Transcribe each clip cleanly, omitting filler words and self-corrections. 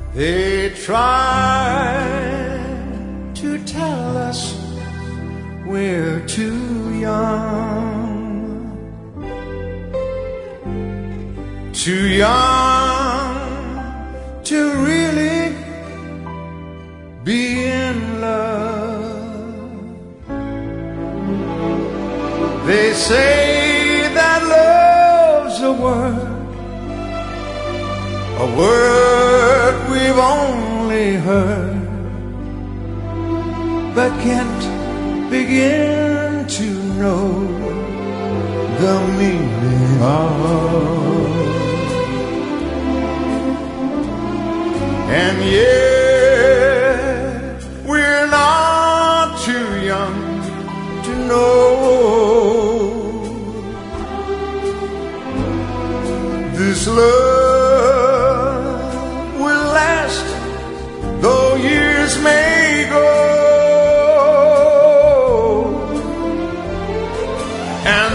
They try to tell us we're too young, too young to really be in love. They say that love's a word we've only heard, but can't begin to know the meaning of. And yet we're not too young to know this love will last, though years may go. And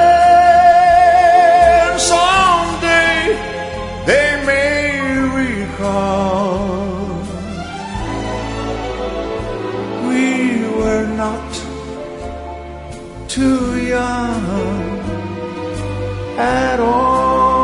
then someday they may recall we were not too young at all.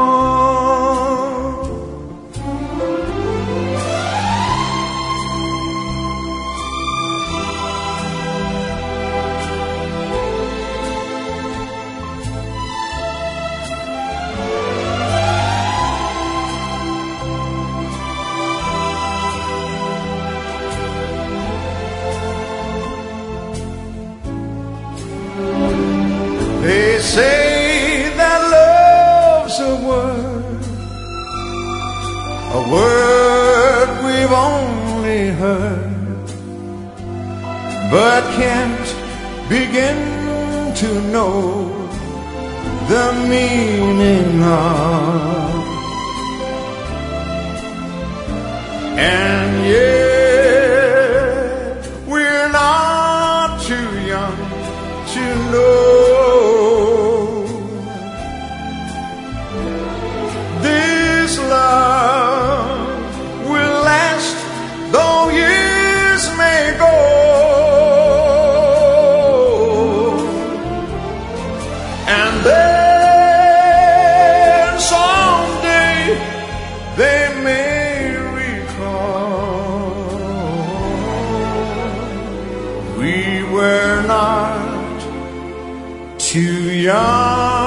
They say that love's a word we've only heard, but can't begin to know the meaning of. And yet we're not too young to know this love will last, though years may go. And then someday they may recall we were not too young